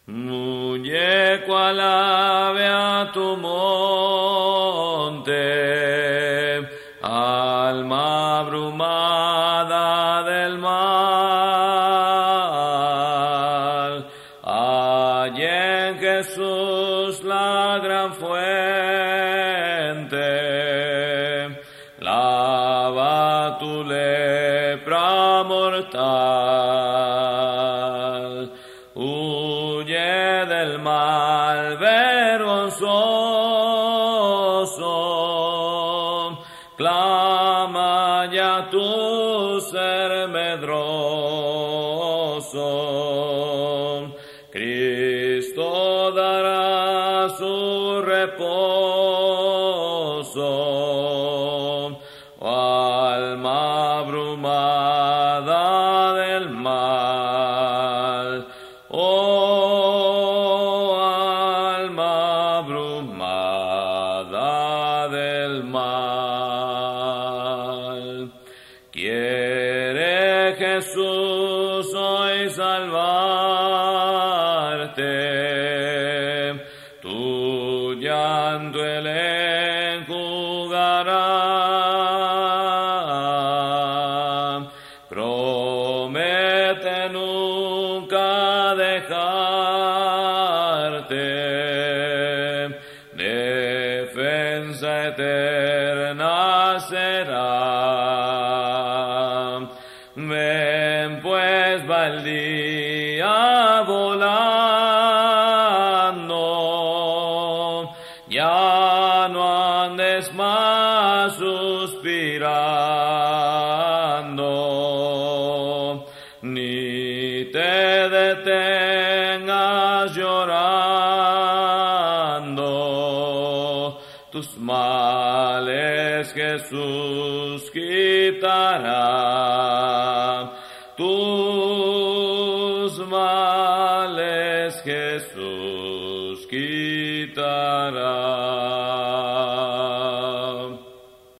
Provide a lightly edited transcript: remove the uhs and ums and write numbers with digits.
Muñeco alabe a tu monte, alma abrumada del mal. Allí en Jesús la gran fuente, lava tu lepra mortal. Huye del mal vergonzoso, clama ya tu ser medroso. Cristo dará su reposo, oh alma abrumada del mal. Oh alma abrumada del mal. Quiere Jesús hoy salvarte, tu llanto él enjugará. Promete nunca dejarte, defensa eterna será. Ven pues va el día volando, ya no andes más suspirando, ni te detengas llorando. Tus males Jesús quitará, tus males Jesús quitará.